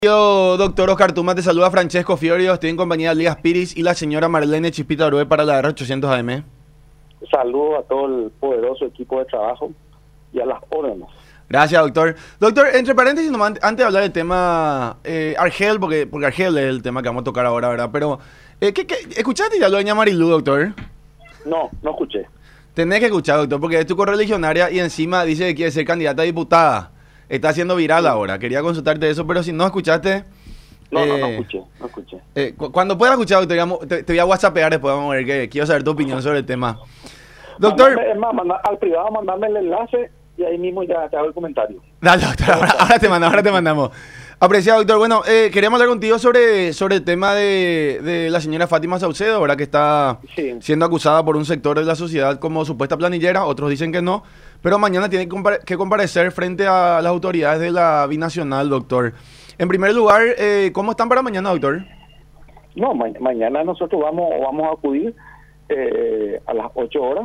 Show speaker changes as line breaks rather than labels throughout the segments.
Yo, doctor Oscar Tuma, te saluda Francesco Fiorio, estoy en compañía de Ligas Piris y la señora Marlene Chispita Orue para la R800 AM.
Saludo a todo el poderoso equipo de trabajo y a las órdenes.
Gracias, doctor. Doctor, entre paréntesis, nomás, antes de hablar del tema Argel, porque Argel es el tema que vamos a tocar ahora, ¿verdad? Pero, ¿escuchaste ya lo de doña Marilú, doctor?
No escuché.
Tenés que escuchar, doctor, porque es tu correligionaria y encima dice que quiere ser candidata a diputada. Está haciendo viral ahora. Quería consultarte eso, pero si no escuchaste...
No escuché.
Cuando puedas escuchar, doctor, te voy a whatsappear después, vamos a ver que quiero saber tu opinión sobre el tema. Doctor...
Al privado mandarme el enlace y ahí mismo ya te hago el comentario.
Dale, doctor, ahora te mandamos. Apreciado, doctor. Bueno, queríamos hablar contigo sobre el tema de la señora Fátima Saucedo, ¿verdad? Que está siendo acusada por un sector de la sociedad como supuesta planillera, otros dicen que no, pero mañana tiene que comparecer frente a las autoridades de la binacional, doctor. En primer lugar, ¿cómo están para mañana, doctor?
No, mañana nosotros vamos a acudir a las 8 horas.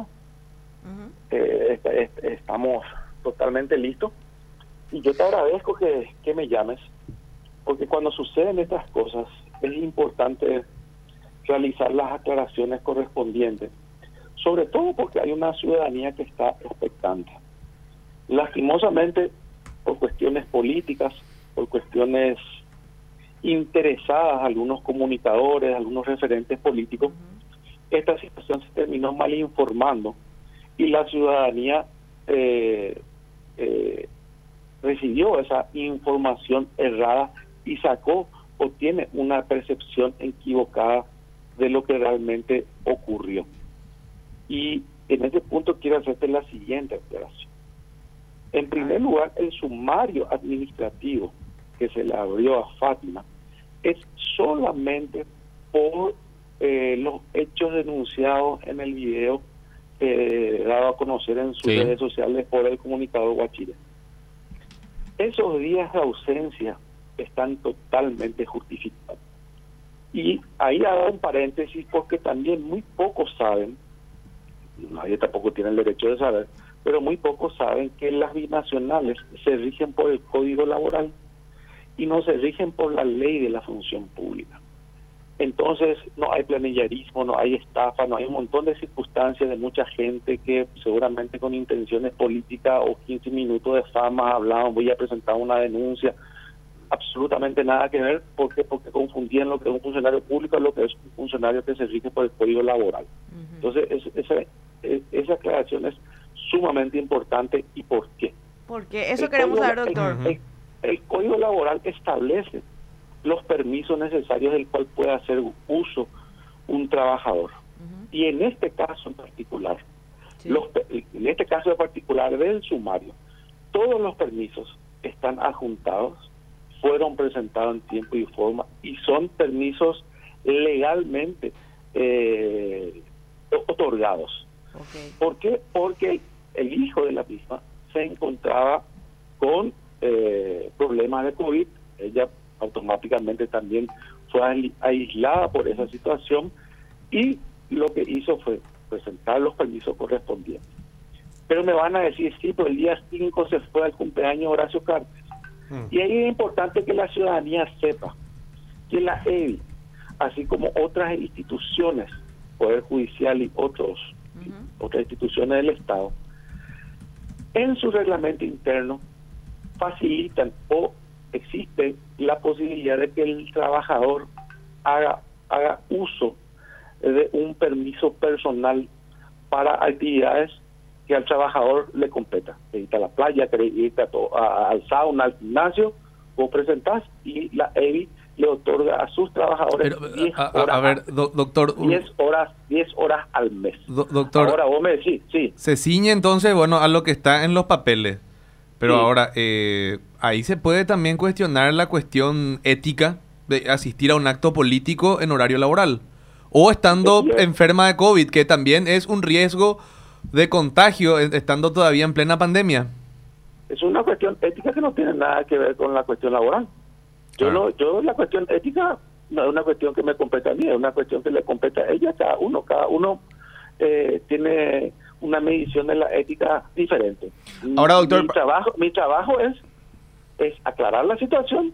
Estamos totalmente listos. Y yo te agradezco que me llames, porque cuando suceden estas cosas es importante realizar las aclaraciones correspondientes, sobre todo porque hay una ciudadanía que está expectante. Lastimosamente, por cuestiones políticas, por cuestiones interesadas, algunos comunicadores, algunos referentes políticos, esta situación se terminó mal informando y la ciudadanía recibió esa información errada y tiene una percepción equivocada de lo que realmente ocurrió. Y en ese punto quiero hacerte la siguiente aclaración. En primer lugar, el sumario administrativo que se le abrió a Fátima es solamente por los hechos denunciados en el video dado a conocer en sus redes sociales por el comunicador Guachire. Esos días de ausencia están totalmente justificados. Y ahí hago un paréntesis porque también muy pocos saben, nadie tampoco tiene el derecho de saber, pero muy pocos saben que las binacionales se rigen por el Código Laboral y no se rigen por la ley de la función pública. Entonces no hay planillerismo, no hay estafa, no hay un montón de circunstancias de mucha gente que seguramente con intenciones políticas o 15 minutos de fama hablaban, voy a presentar una denuncia. Absolutamente nada que ver, porque confundían lo que es un funcionario público y lo que es un funcionario que se rige por el Código Laboral. Entonces esa aclaración es sumamente importante. ¿Y por qué?
Porque eso queremos saber, doctor.
El Código Laboral establece los permisos necesarios del cual puede hacer uso un trabajador. Y en este caso en particular, del sumario, todos los permisos están adjuntados, fueron presentados en tiempo y forma y son permisos legalmente otorgados. ¿Por qué? Porque el hijo de la misma se encontraba con problemas de COVID. Ella automáticamente también fue aislada por esa situación y lo que hizo fue presentar los permisos correspondientes. Pero me van a decir, sí, pero el día 5 se fue al cumpleaños Horacio Cartes. Y ahí es importante que la ciudadanía sepa que la EBI, así como otras instituciones, Poder Judicial y otras instituciones del Estado, en su reglamento interno facilitan o existe la posibilidad de que el trabajador haga uso de un permiso personal para actividades que al trabajador le competa. Querés irte a la playa, querés irte al sauna, al gimnasio, vos presentás y la EBI le otorga a sus trabajadores 10 horas.
Doctor,
10 horas al mes.
Doctor,
ahora vos me decís, sí.
Se ciñe entonces, a lo que está en los papeles. Pero ahora, ahí se puede también cuestionar la cuestión ética de asistir a un acto político en horario laboral. O estando enferma de COVID, que también es un riesgo de contagio estando todavía en plena pandemia.
Es una cuestión ética que no tiene nada que ver con la cuestión laboral. Yo la cuestión ética no es una cuestión que me compete a mí, es una cuestión que le compete a ella. Cada uno tiene una medición de la ética diferente.
Ahora, doctor,
mi trabajo es aclarar la situación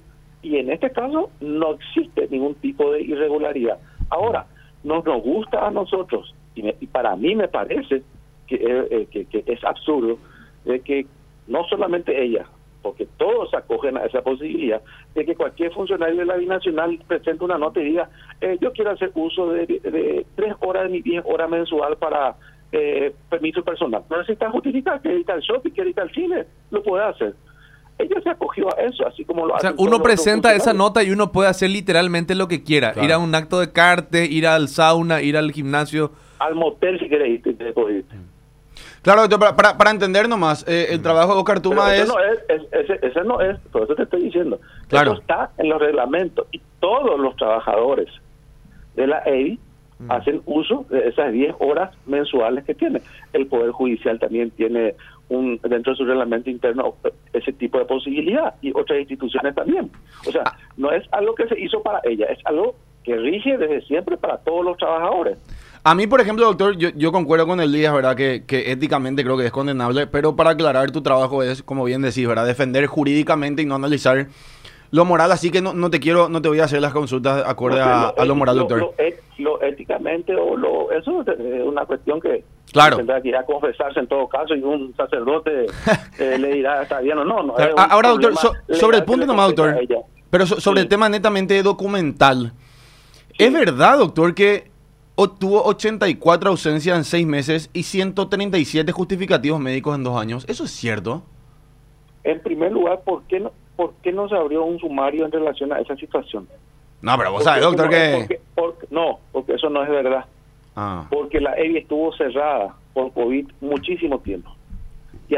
Y en este caso no existe ningún tipo de irregularidad. Ahora, nos gusta a nosotros, y para mí me parece que es absurdo de que no solamente ella, porque todos se acogen a esa posibilidad de que cualquier funcionario de la binacional presente una nota y diga, yo quiero hacer uso de 3 horas de mi 10 horas mensual para permiso personal. No necesita justificar que ir al shopping, que ir al cine, lo puede hacer. Ella se acogió a eso, así como lo hace.
O sea, uno presenta esa nota y uno puede hacer literalmente lo que quiera. Claro. Ir a un acto de karte, ir al sauna, ir al gimnasio.
Al motel si querés irte, te puedes irte.
Claro, doctor, para entender nomás, el trabajo de Oscar Tuma
ese no es, por eso te estoy diciendo.
Claro.
Eso está en los reglamentos y todos los trabajadores de la EBI hacen uso de esas 10 horas mensuales que tiene. El Poder Judicial también tiene dentro de su reglamento interno ese tipo de posibilidad y otras instituciones también. O sea, no es algo que se hizo para ella, es algo que rige desde siempre para todos los trabajadores.
A mí, por ejemplo, doctor, yo concuerdo con Elías, ¿verdad? Que éticamente creo que es condenable, pero para aclarar, tu trabajo es, como bien decís, ¿verdad? Defender jurídicamente y no analizar lo moral, así que no te voy a hacer las consultas acorde a lo moral, doctor.
Lo éticamente eso es una cuestión que
claro.
tendrá que ir a confesarse en todo caso y un sacerdote le dirá está bien o no.
Claro. Ahora, doctor, sobre el punto nomás, doctor, pero sobre el tema netamente documental, ¿es verdad, doctor, que tuvo 84 ausencias en 6 meses y 137 justificativos médicos en 2 años? ¿Eso es cierto?
En primer lugar, ¿por qué no se abrió un sumario en relación a esa situación?
No, pero vos sabés, doctor, que...
Porque eso no es verdad. Porque la EBI estuvo cerrada por COVID muchísimo tiempo. Y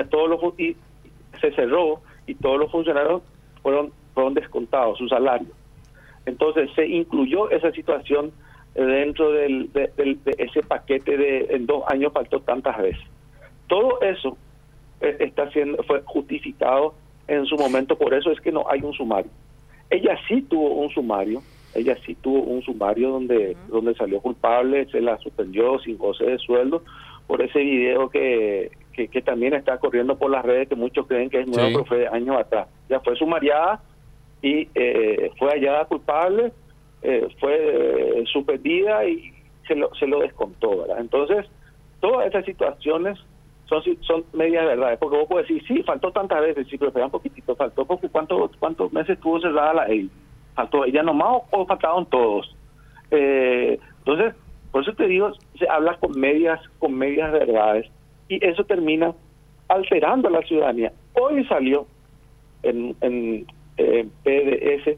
se cerró y todos los funcionarios fueron descontados su salario. Entonces se incluyó esa situación dentro de ese paquete en 2 años faltó tantas veces. Todo eso fue justificado en su momento, por eso es que no hay un sumario. Ella sí tuvo un sumario donde salió culpable, se la suspendió sin goce de sueldo por ese video que también está corriendo por las redes, que muchos creen que es nuevo, pero fue de años atrás. Ya fue sumariada y fue hallada culpable, fue suspendida y se lo descontó, ¿verdad? Entonces, todas esas situaciones son medias verdades, porque vos podés decir, sí, faltó tantas veces, sí, pero espera un poquitito, faltó porque ¿cuántos meses estuvo cerrada la EI? ¿Faltó ella nomás o faltaron todos? Entonces, por eso te digo, se habla con medias verdades y eso termina alterando a la ciudadanía. Hoy salió en PDS,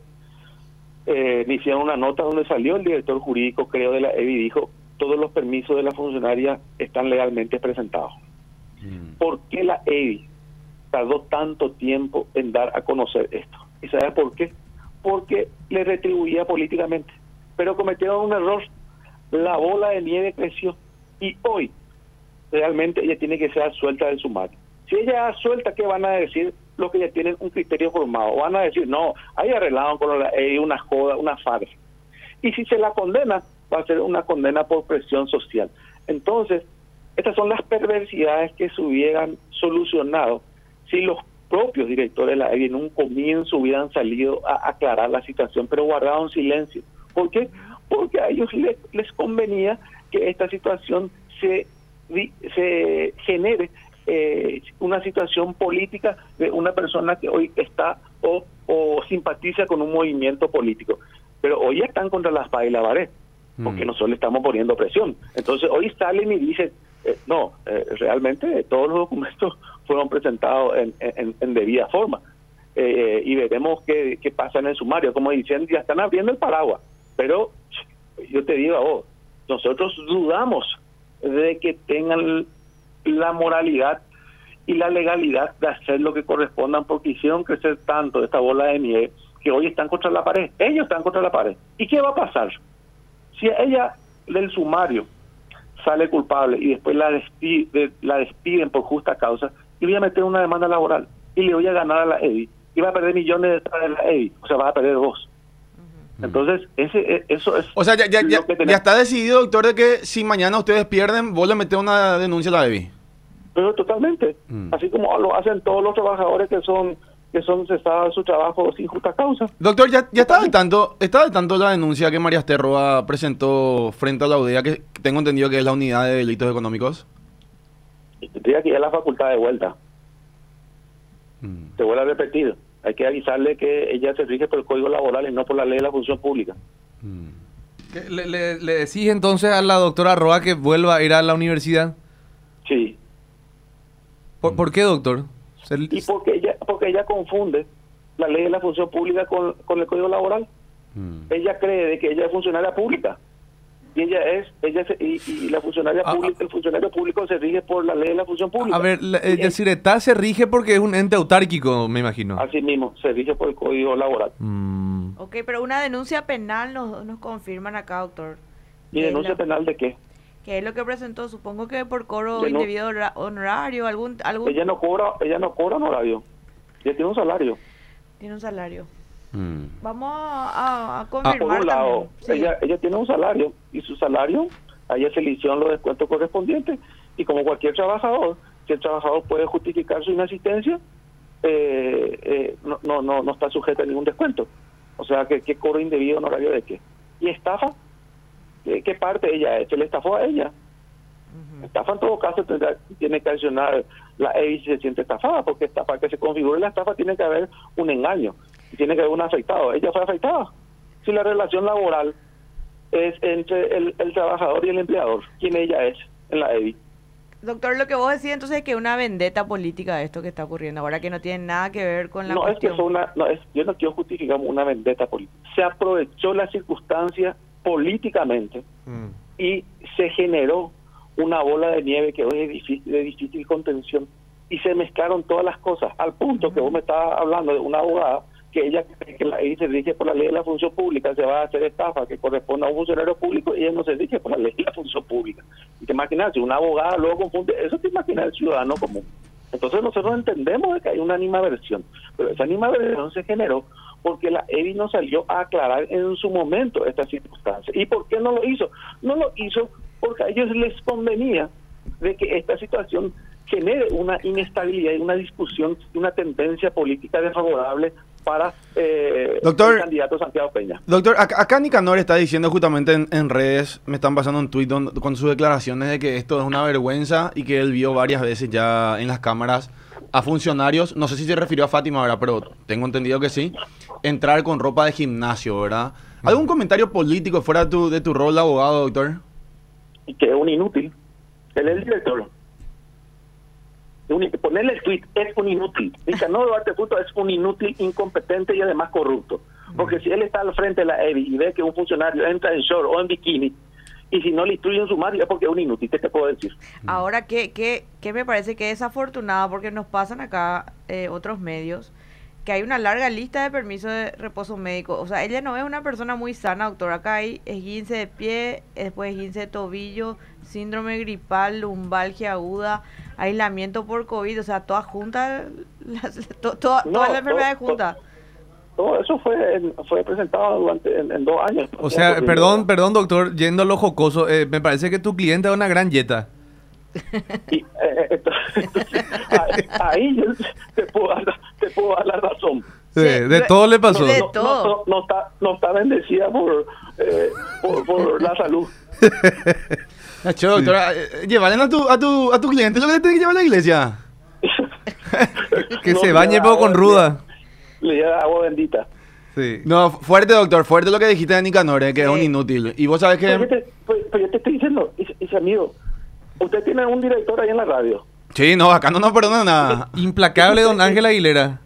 me hicieron una nota donde salió el director jurídico, creo, de la EBI, dijo, todos los permisos de la funcionaria están legalmente presentados. ¿Por qué la EBI tardó tanto tiempo en dar a conocer esto? ¿Y sabes por qué? Porque le retribuía políticamente. Pero cometieron un error. La bola de nieve creció. Y hoy, realmente, ella tiene que ser suelta del sumario. Si ella es suelta, ¿qué van a decir los que ya tienen un criterio formado? Van a decir, no, ahí arreglaron con la EBI una joda, una farsa. Y si se la condena, va a ser una condena por presión social. Entonces, estas son las perversidades que se hubieran solucionado si los propios directores de la EBI en un comienzo hubieran salido a aclarar la situación, pero guardaron silencio. ¿Por qué? Porque a ellos les convenía que esta situación se genere una situación política de una persona que hoy está o simpatiza con un movimiento político. Pero hoy están contra la espada y la pared, porque nosotros le estamos poniendo presión. Entonces hoy salen y dicen, realmente todos los documentos fueron presentados en debida forma. Y veremos qué pasa en el sumario. Como dicen, ya están abriendo el paraguas. Pero yo te digo a vos, nosotros dudamos de que tengan la moralidad y la legalidad de hacer lo que correspondan, porque hicieron crecer tanto esta bola de nieve que hoy están contra la pared. Ellos están contra la pared. ¿Y qué va a pasar? Si ella del sumario sale culpable y después la despiden por justa causa, y voy a meter una demanda laboral y le voy a ganar a la EBI y va a perder millones de la EBI, o sea, va a perder vos. Entonces, eso es...
O sea, ya está decidido, doctor, de que si mañana ustedes pierden, vos le metés una denuncia a la EBI.
Pero totalmente. Así como lo hacen todos los trabajadores que son que son cesados de su trabajo sin justa causa.
Doctor, ya está al tanto la denuncia que María Esther Roa presentó frente a la UDEA, que tengo entendido que es la Unidad de Delitos Económicos.
Tendría que ir a la facultad de vuelta. Te vuelvo a repetir, hay que avisarle que ella se rige por el Código Laboral y no por la Ley de la Función Pública.
¿Le decís entonces a la doctora Roa que vuelva a ir a la universidad?
Sí.
¿Por qué, doctor?
Y porque ella confunde la Ley de la Función Pública con el Código Laboral. Ella cree de que ella es funcionaria pública. Y y la funcionaria pública, el funcionario público se rige por la Ley de la Función Pública.
A ver, el Ciretá se rige porque es un ente autárquico, me imagino.
Así mismo, se rige por el Código Laboral.
Ok, pero una denuncia penal nos confirman acá, doctor.
¿Y denuncia penal de qué?
¿Qué es lo que presentó? Supongo que por cobro indebido honorario, algún...
Ella no cobra honorario. Ella tiene un salario.
Tiene un salario. Vamos a confirmar
por un lado,
también. Sí.
ella tiene un salario, y su salario, a ella se le hicieron los descuentos correspondientes, y como cualquier trabajador, si el trabajador puede justificar su inasistencia, no está sujeto a ningún descuento. O sea, ¿qué cobro indebido honorario de qué? ¿Y estafa? ¿Qué parte ella es? ¿Se le estafó a ella? Estafa, en todo caso, tiene que accionar la EBI si se siente estafada, porque para que se configure la estafa tiene que haber un engaño, tiene que haber un afectado. Ella fue afectada. Si la relación laboral es entre el trabajador y el empleador, ¿quién ella es en la EBI?
Doctor, lo que vos decís entonces es que es una vendetta política esto que está ocurriendo ahora, que no tiene nada que ver con la cuestión.
Yo no quiero justificar una vendetta política. Se aprovechó la circunstancia políticamente y se generó una bola de nieve que hoy es de difícil contención, y se mezclaron todas las cosas al punto que vos me estabas hablando de una abogada que ella cree que la ley se rige por la Ley de la Función Pública, se va a hacer estafa que corresponde a un funcionario público, y ella no se rige por la Ley de la Función Pública. Y te imaginas, si una abogada luego confunde eso, te imaginas el ciudadano común. Entonces nosotros entendemos de que hay una animadversión, pero esa animadversión se generó porque la EBI no salió a aclarar en su momento esta circunstancia. ¿Y por qué no lo hizo? No lo hizo porque a ellos les convenía de que esta situación genere una inestabilidad y una discusión, una tendencia política desfavorable para el candidato Santiago Peña.
Doctor, acá Nicanor está diciendo justamente en redes, me están pasando un tuit con sus declaraciones de que esto es una vergüenza y que él vio varias veces ya en las cámaras a funcionarios, no sé si se refirió a Fátima, ¿verdad? Pero tengo entendido que sí, entrar con ropa de gimnasio, ¿verdad? ¿Algún comentario político fuera de tu rol de abogado, doctor?
Y que es un inútil. Él es el director. Ponerle el tweet es un inútil. Nicanor Duarte Puto es un inútil, incompetente y además corrupto. Porque si él está al frente de la EBI y ve que un funcionario entra en short o en bikini, y si no le instruyen su madre, es porque es un inútil. ¿Qué te puedo decir?
Ahora, ¿qué me parece que es desafortunado? Porque nos pasan acá otros medios que hay una larga lista de permisos de reposo médico. O sea, ella no es una persona muy sana, doctor. Acá hay esguince de pie, después esguince de tobillo, síndrome gripal, lumbalgia aguda, aislamiento por COVID, o sea, todas juntas, todas las enfermedades juntas.
Todo eso fue presentado en 2 años.
O sea, perdón, doctor, yendo a lo jocoso, me parece que tu cliente es una gran yeta.
Y, entonces, ahí yo te puedo dar la razón.
Sí, de todo le pasó.
De todo.
No está bendecida por la salud.
Nacho, doctora, llévale a tu cliente lo que te tiene que llevar a la iglesia.
Que se bañe poco con ruda.
Le lleva agua bendita.
Sí. No, fuerte, doctor, fuerte lo que dijiste de Nicanor, que es un inútil. Y vos sabés que...
Pero yo te estoy diciendo, ese amigo, usted tiene un director ahí en la radio.
Sí, no, acá no nos perdona nada.
Implacable don Ángel Aguilera.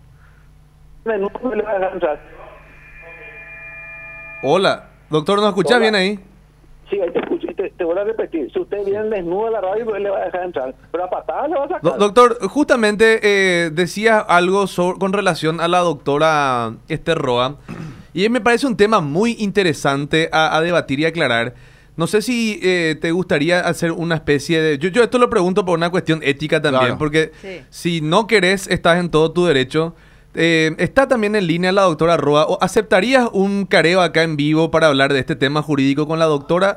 Hola, doctor, ¿nos escuchás bien ahí?
Sí, ahí te escucho y te voy a repetir. Si usted viene desnudo a la radio, pues él le va a dejar entrar. Pero a patadas le va a sacar.
Doctor, justamente decía algo con relación a la doctora Esther Roa. Y me parece un tema muy interesante a debatir y aclarar. No sé si te gustaría hacer una especie de... Yo esto lo pregunto por una cuestión ética también. Claro. Porque si no querés, estás en todo tu derecho. Está también en línea la doctora Roa. ¿Aceptarías un careo acá en vivo para hablar de este tema jurídico con la doctora?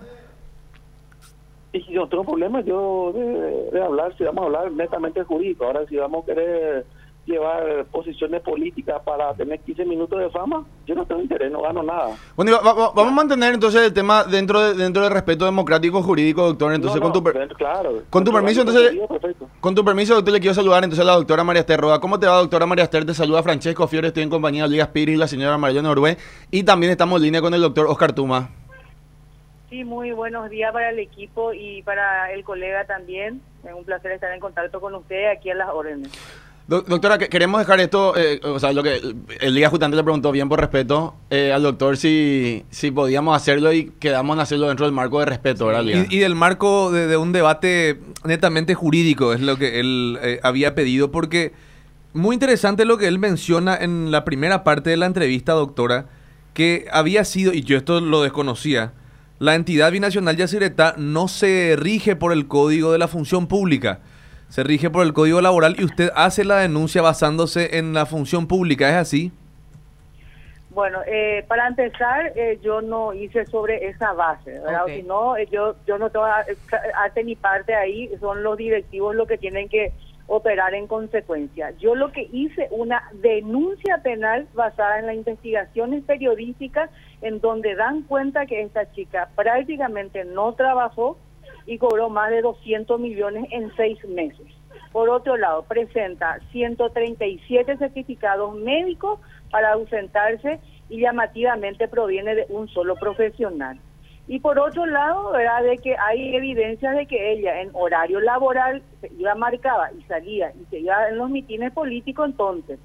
Y no tengo problema yo de hablar, si vamos a hablar netamente jurídico. Ahora, si vamos a querer llevar posiciones políticas para tener 15 minutos de fama, yo no tengo interés, no gano nada.
Bueno, vamos a mantener entonces el tema dentro del respeto democrático jurídico, doctor. Entonces,
claro,
con tu permiso, entonces, con tu permiso, doctor, le quiero saludar entonces a la doctora María Esther Roa. ¿Cómo te va, doctora María Esther? Te saluda Francesco Fiore, estoy en compañía de Liga Spiris y la señora María Norué, y también estamos en línea con el doctor Oscar Tuma.
Sí, muy buenos días para el equipo y para el colega también. Es un placer estar en contacto con usted aquí a las órdenes.
Doctora, queremos dejar esto, o sea, lo que el día justamente le preguntó bien por respeto al doctor si podíamos hacerlo y quedamos en hacerlo dentro del marco de respeto, ¿verdad, Liga?
Y del marco de un debate netamente jurídico es lo que él había pedido, porque muy interesante lo que él menciona en la primera parte de la entrevista, doctora, que había sido, y yo esto lo desconocía, la entidad binacional Yacyretá no se rige por el Código de la Función Pública, se rige por el Código Laboral y usted hace la denuncia basándose en la función pública, ¿es así?
Bueno, para empezar, yo no hice sobre esa base, ¿verdad?
Okay.
Si no, yo no tengo arte ni parte ahí, son los directivos los que tienen que operar en consecuencia. Yo lo que hice, una denuncia penal basada en las investigaciones periodísticas en donde dan cuenta que esta chica prácticamente no trabajó y cobró más de 200 millones en 6 meses. Por otro lado, presenta 137 certificados médicos para ausentarse y llamativamente proviene de un solo profesional. Y por otro lado, ¿verdad?, de que hay evidencias de que ella en horario laboral se iba, marcaba y salía y se iba en los mitines políticos. Entonces,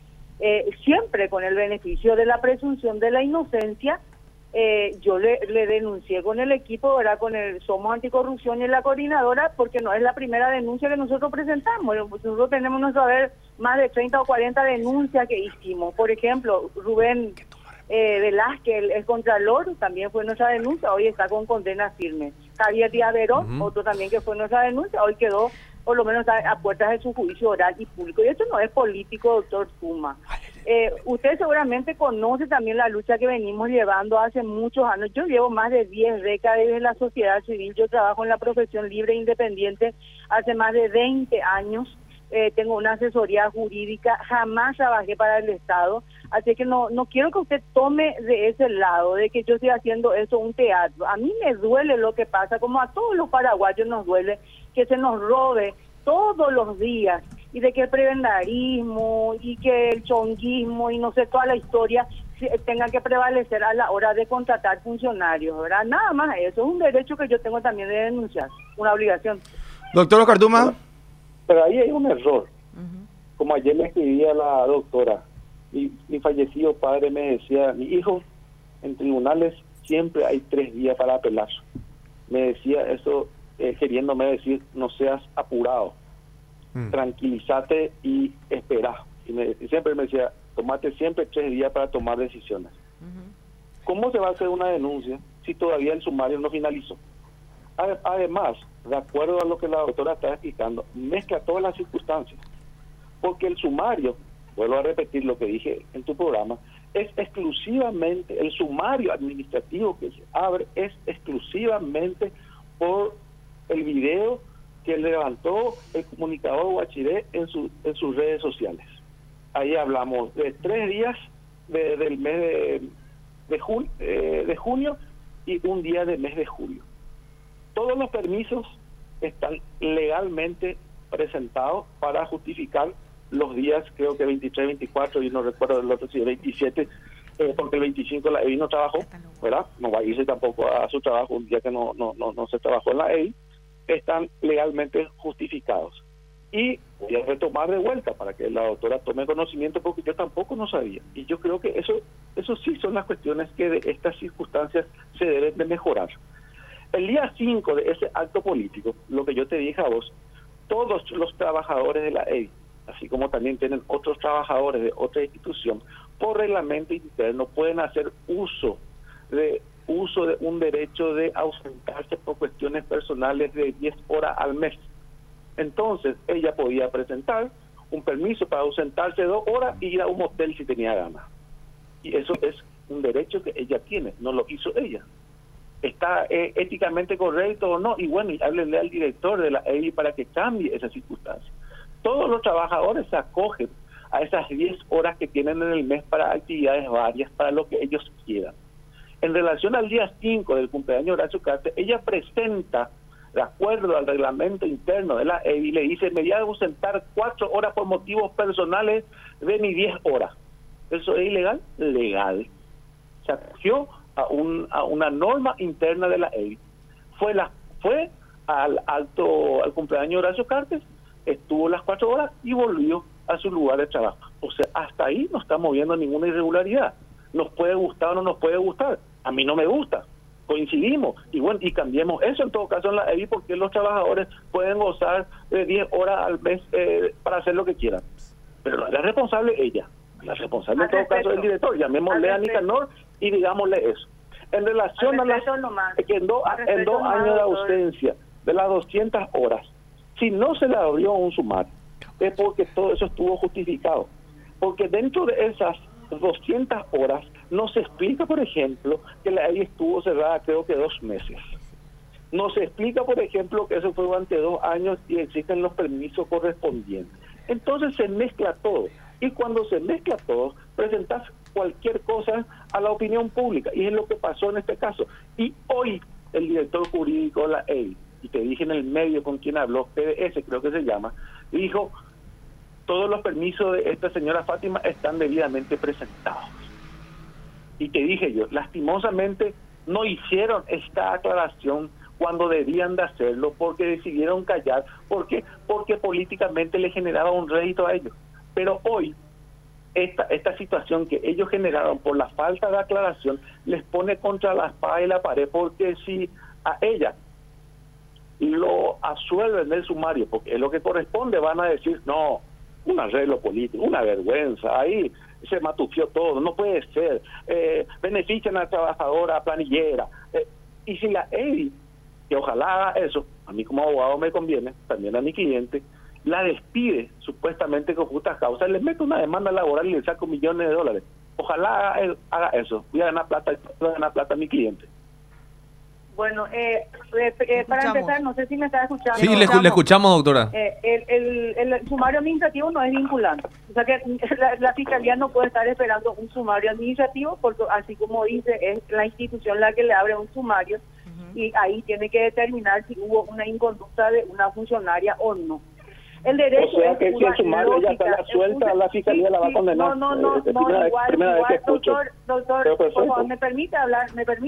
siempre con el beneficio de la presunción de la inocencia, yo le denuncié con el equipo, ¿verdad?, con el Somos Anticorrupción y la coordinadora, porque no es la primera denuncia que nosotros presentamos. Nosotros tenemos nuestro haber más de 30 o 40 denuncias que hicimos. Por ejemplo, Rubén Velázquez, el contralor, también fue nuestra denuncia, hoy está con condena firme. Javier Díaz Verón, otro también que fue nuestra denuncia, hoy quedó por lo menos a puertas de su juicio oral y público. Y esto no es político, doctor Tuma. Usted seguramente conoce también la lucha que venimos llevando hace muchos años. Yo llevo más de 10 décadas en la sociedad civil, yo trabajo en la profesión libre e independiente hace más de 20 años. Tengo una asesoría jurídica, jamás trabajé para el Estado, así que no quiero que usted tome de ese lado, de que yo estoy haciendo eso un teatro. A mí me duele lo que pasa, como a todos los paraguayos nos duele que se nos robe todos los días, y de que el prebendarismo y que el chonguismo y no sé, toda la historia tenga que prevalecer a la hora de contratar funcionarios, ¿verdad? Nada más eso, es un derecho que yo tengo también de denunciar, una obligación.
Doctor Oscar Tuma.
Pero ahí hay un error. Como ayer me escribía la doctora, mi fallecido padre me decía, mi hijo, en tribunales siempre hay 3 días para apelar. Me decía eso, queriéndome decir, no seas apurado, tranquilízate y espera. Y siempre me decía, tomate siempre 3 días para tomar decisiones. ¿Cómo se va a hacer una denuncia si todavía el sumario no finalizó? Además, de acuerdo a lo que la doctora está explicando, mezcla todas las circunstancias, porque el sumario, vuelvo a repetir lo que dije en tu programa, es exclusivamente, el sumario administrativo que se abre es exclusivamente por el video que levantó el comunicador Guachiré en sus redes sociales. Ahí hablamos de 3 días del mes de junio y un día del mes de julio. Todos los permisos están legalmente presentados para justificar los días, creo que 23, 24, y no recuerdo el otro, si 27, porque el 25 la EI no trabajó, ¿verdad? No va a irse tampoco a su trabajo un día que no se trabajó en la EI, están legalmente justificados. Y voy a retomar de vuelta para que la doctora tome conocimiento, porque yo tampoco no sabía. Y yo creo que eso sí son las cuestiones que de estas circunstancias se deben de mejorar. El día 5 de ese acto político, lo que yo te dije a vos, todos los trabajadores de la EI, así como también tienen otros trabajadores de otra institución, por reglamento interno pueden hacer uso de un derecho de ausentarse por cuestiones personales de 10 horas al mes. Entonces, ella podía presentar un permiso para ausentarse 2 horas y ir a un hotel si tenía ganas. Y eso es un derecho que ella tiene, no lo hizo ella. ¿Está éticamente correcto o no? Y bueno, y háblenle al director de la EI para que cambie esa circunstancia. Todos los trabajadores se acogen a esas 10 horas que tienen en el mes para actividades varias, para lo que ellos quieran. En relación al día 5 del cumpleaños de Horacio Cartes, ella presenta, de acuerdo al reglamento interno de la EBI, le dice, me voy a ausentar 4 horas por motivos personales de mis 10 horas. ¿Eso es ilegal? Legal. Se acogió a una norma interna de la EBI. Fue al cumpleaños de Horacio Cartes, estuvo las 4 horas y volvió a su lugar de trabajo. O sea, hasta ahí no estamos viendo ninguna irregularidad. Nos puede gustar o no nos puede gustar. A mí no me gusta. Coincidimos. Y bueno, y cambiemos eso en todo caso en la EBI, porque los trabajadores pueden gozar de 10 horas al mes para hacer lo que quieran. Pero no es la responsable ella. La responsable en todo caso es el director. Llamémosle a Nicanor y digámosle eso. En relación a que en 2 años de ausencia de las 200 horas, si no se le abrió un sumario, es porque todo eso estuvo justificado. Porque dentro de esas 200 horas no se explica, por ejemplo, que la EBI estuvo cerrada creo que 2 meses. No se explica, por ejemplo, que eso fue durante 2 años y existen los permisos correspondientes. Entonces se mezcla todo. Y cuando se mezcla todo, presentas cualquier cosa a la opinión pública. Y es lo que pasó en este caso. Y hoy el director jurídico de la EBI, y te dije en el medio con quien habló, PDS creo que se llama, dijo, todos los permisos de esta señora Fátima están debidamente presentados. Y te dije yo, lastimosamente no hicieron esta aclaración cuando debían de hacerlo, porque decidieron callar, porque políticamente le generaba un rédito a ellos. Pero hoy, esta situación que ellos generaron por la falta de aclaración, les pone contra la espada y la pared, porque si a ella lo absuelven del sumario, porque es lo que corresponde, van a decir, no, un arreglo político, una vergüenza, ahí se matufió todo, no puede ser, benefician a la trabajadora planillera, y si la EBI, que ojalá haga eso, a mí como abogado me conviene, también a mi cliente, la despide supuestamente con justas causas, les mete una demanda laboral y le saco millones de dólares, ojalá haga eso, voy a ganar plata a mi cliente.
Bueno, para empezar, no sé si me está escuchando.
Sí, le escuchamos, doctora.
El sumario administrativo no es vinculante. O sea que la Fiscalía no puede estar esperando un sumario administrativo, porque así como dice, es la institución la que le abre un sumario y ahí tiene que determinar si hubo una inconducta de una funcionaria o no. El derecho,
o sea que si el sumario ya está la suelta, la Fiscalía la va a condenar.
No, igual, doctor, por favor, me permite hablar.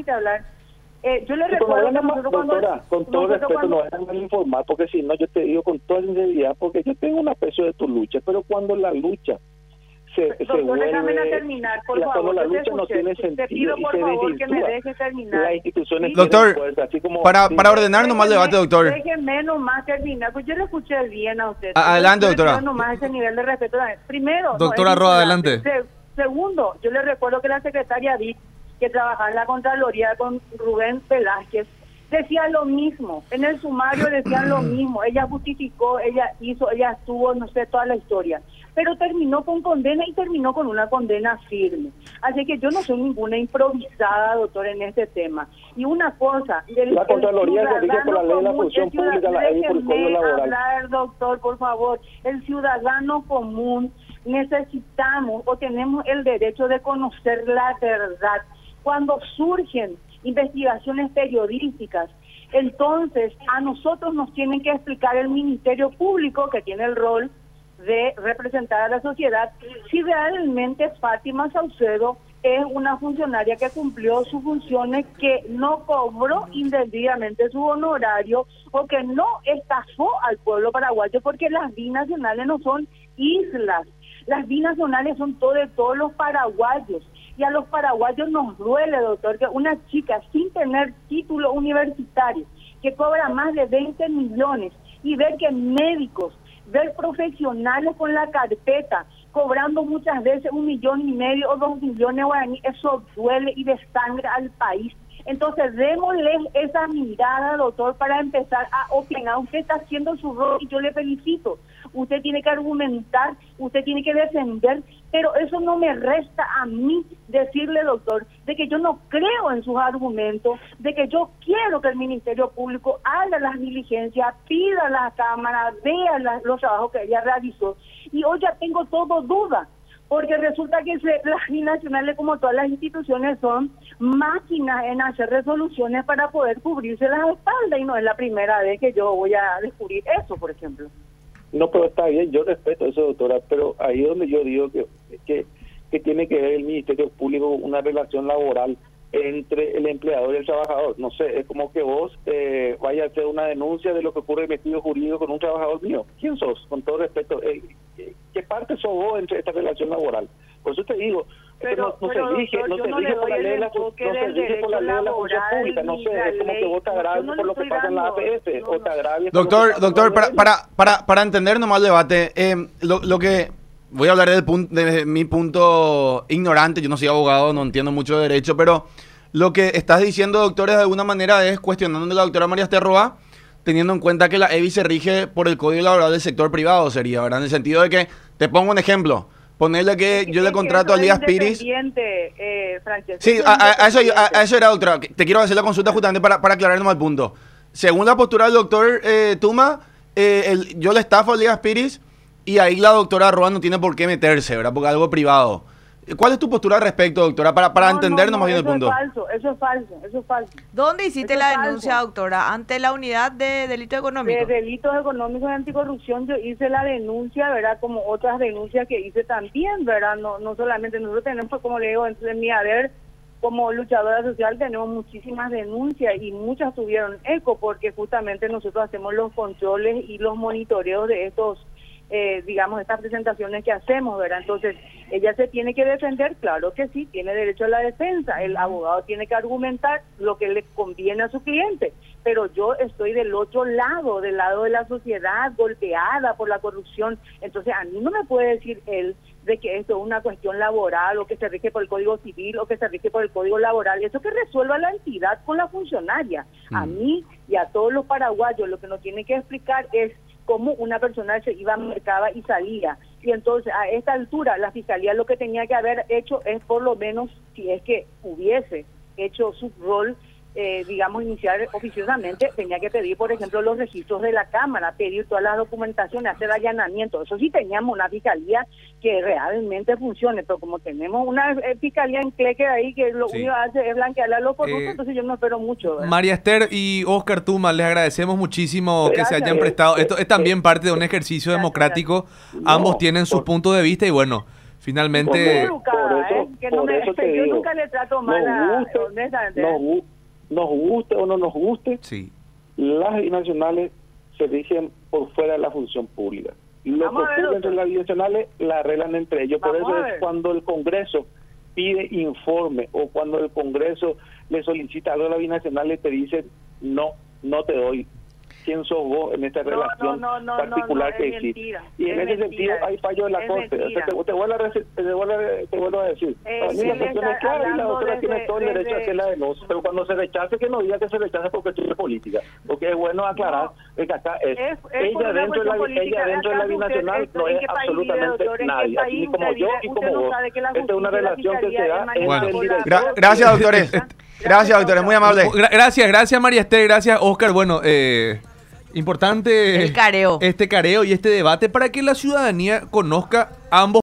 Yo le recuerdo que nosotros
doctora, con todo respeto, no dejan de informar, porque si no, yo te digo con toda sinceridad, porque yo tengo un aprecio de tu lucha, pero cuando la lucha
doctor, déjame terminar, por favor.
Cuando la lucha no tiene sentido,
te pido por favor que me dejes terminar.
Las instituciones
doctor,
fuerza, así como
para ordenar nomás el debate, doctor.
Déjeme nomás terminar, pues yo le escuché bien a usted.
Adelante, doctora.
Nomás ese nivel de respeto. Primero,
doctora Roa, adelante.
Segundo, yo le recuerdo que la secretaria Vic, que trabajaba en la Contraloría con Rubén Velázquez, decía lo mismo, en el sumario decían lo mismo, ella justificó, ella hizo, ella estuvo, no sé, toda la historia, pero terminó con condena y terminó con una condena firme. Así que yo no soy ninguna improvisada, doctor, en este tema. Y una cosa,
la Contraloría se rige por la ley de la función pública, la ley por el Código Laboral.
Hablar, doctor, por favor, el ciudadano común necesitamos o tenemos el derecho de conocer la verdad. Cuando surgen investigaciones periodísticas, entonces a nosotros nos tienen que explicar el Ministerio Público, que tiene el rol de representar a la sociedad, si realmente Fátima Saucedo es una funcionaria que cumplió sus funciones, que no cobró indebidamente su honorario o que no estafó al pueblo paraguayo, porque las binacionales no son islas, las binacionales son de todos los paraguayos. Y a los paraguayos nos duele, doctor, que una chica sin tener título universitario, que cobra más de 20 millones, y ver que médicos, ver profesionales con la carpeta, cobrando muchas veces 1,5 millones o 2 millones guaraní, eso duele y desangra al país. Entonces, démosle esa mirada, doctor, para empezar a opinar. Usted está haciendo su rol y yo le felicito. Usted tiene que argumentar, usted tiene que defender, Pero eso no me resta a mí decirle, doctor, de que yo no creo en sus argumentos, de que yo quiero que el Ministerio Público haga las diligencias, pida a la Cámara, vea los trabajos que ella realizó. Y hoy ya tengo todo duda, porque resulta que las binacionales, como todas las instituciones, son máquinas en hacer resoluciones para poder cubrirse las espaldas, y no es la primera vez que yo voy a descubrir eso, por ejemplo.
No, pero está bien, yo respeto eso, doctora, pero ahí es donde yo digo que tiene que ver el Ministerio Público una relación laboral entre el empleador y el trabajador. No sé, es como que vos vayas a hacer una denuncia de lo que ocurre en el vestido jurídico con un trabajador mío. ¿Quién sos? Con todo respeto, ¿qué parte sos vos entre esta relación laboral? Por eso te digo,
pero,
no se elige, no se elige por la ley de la función pública, no sé, es como que vos te agravies por lo que pasa en la APF, o te agravies.
Doctor, para entender nomás el debate, lo que voy a hablar de mi punto ignorante, yo no soy abogado, no entiendo mucho de derecho, pero lo que estás diciendo, doctores, de alguna manera es cuestionando a la doctora María Esther Roa, teniendo en cuenta que la EBI se rige por el Código Laboral del sector privado, sería, ¿verdad? En el sentido de que, te pongo un ejemplo, ponerle que yo le contrato a Elías Piris. Sí, a eso era, doctora. Te quiero hacer la consulta justamente para aclarar nomás el punto. Según la postura del doctor Tuma, yo le estafo a Elías Piris y ahí la doctora Roa no tiene por qué meterse, ¿verdad? Porque es algo privado. ¿Cuál es tu postura al respecto, doctora? Para entender nomás bien el punto.
Eso es falso.
¿Dónde hiciste la denuncia, doctora? ¿Ante la unidad de delitos económicos?
De delitos económicos y anticorrupción yo hice la denuncia, ¿verdad? Como otras denuncias que hice también, ¿verdad? No solamente nosotros tenemos, como le digo, en mi haber como luchadora social tenemos muchísimas denuncias y muchas tuvieron eco porque justamente nosotros hacemos los controles y los monitoreos de estos digamos, estas presentaciones que hacemos, ¿verdad? Entonces, ella se tiene que defender, claro que sí, tiene derecho a la defensa, el abogado tiene que argumentar lo que le conviene a su cliente, pero yo estoy del otro lado, del lado de la sociedad golpeada por la corrupción, entonces a mí no me puede decir él de que esto es una cuestión laboral o que se rige por el Código Civil o que se rige por el Código Laboral, eso que resuelva la entidad con la funcionaria. A mí y a todos los paraguayos lo que nos tiene que explicar es cómo una persona se iba, mercaba y salía. Y entonces a esta altura la Fiscalía lo que tenía que haber hecho es por lo menos, si es que hubiese hecho su rol, digamos, iniciar oficiosamente, tenía que pedir, por ejemplo, los registros de la Cámara, pedir todas las documentaciones, hacer allanamientos. Eso sí teníamos una Fiscalía que realmente funcione, pero como tenemos una Fiscalía en cleque ahí que lo único que hace es blanquearle a los corruptos, entonces yo no espero mucho, ¿verdad?
María Esther y Oscar Tuma, les agradecemos muchísimo que se hayan prestado. Esto es también parte de un ejercicio democrático. Ambos tienen sus puntos de vista y bueno, finalmente...
Yo nunca le trato mal a...
Nos guste o no nos guste,
sí,
las binacionales se rigen por fuera de la función pública. Lo que ocurre entre las binacionales la arreglan entre ellos. Por eso es cuando el Congreso pide informe o cuando el Congreso le solicita algo a las binacionales te dicen no te doy. ¿Quién sos vos en esta relación particular que hiciste? Y en ese sentido hay fallo de la Corte. Te vuelvo a decir. Para mí la cuestión es clara y la doctora tiene todo el derecho a hacer la denuncia. Pero cuando se rechace, que no diga que se rechaza por cuestiones políticas. Porque es bueno aclarar que acá ella dentro de la binacional no es absolutamente nadie. Así como yo y como vos. Esta es una relación que se da entre el director.
Gracias, doctores. Gracias, doctores. Muy amable.
Gracias, María Esther. Gracias, Oscar. Bueno, importante
el careo.
Este careo y este debate para que la ciudadanía conozca ambos